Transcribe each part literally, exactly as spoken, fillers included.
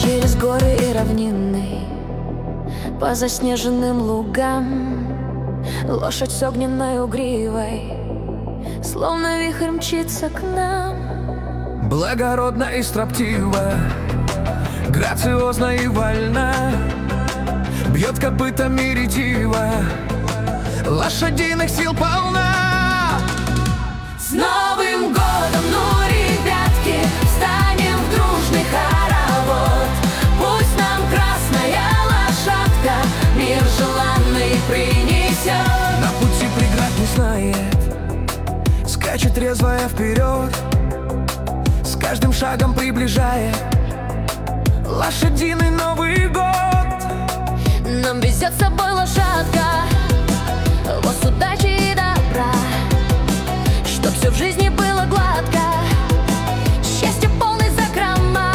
Через горы и равнины, по заснеженным лугам, лошадь с огненной гривой словно вихрь мчится к нам. Благородна и строптива, грациозна и вольна, бьет копытами ретива, лошадиных сил полна. С Новым годом, ну, ребятки, встанем в дружный хоровод. Пусть нам красная лошадка мир желанный принесет. На пути преград не знает, скачет резвая вперед, с каждым шагом приближает лошадиный Новый год. Нам везет с собой лошадка, воз удачи и добра, чтоб все в жизни было гладко, счастье полной закрома.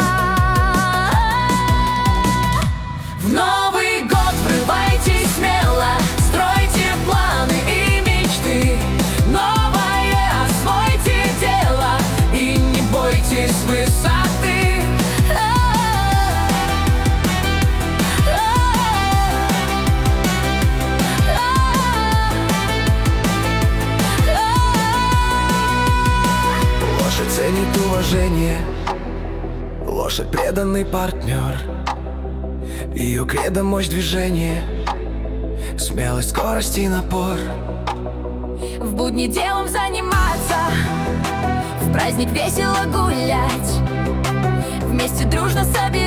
В Новый год врывайтесь смело, стройте планы и мечты, новое освойте дело и не бойтесь высоты. Лошадь ценит уважение, лошадь преданный партнер, ее кредо мощь движения, смелость, скорость и напор. В будни делом заниматься, в праздник весело гулять, вместе дружно собираться.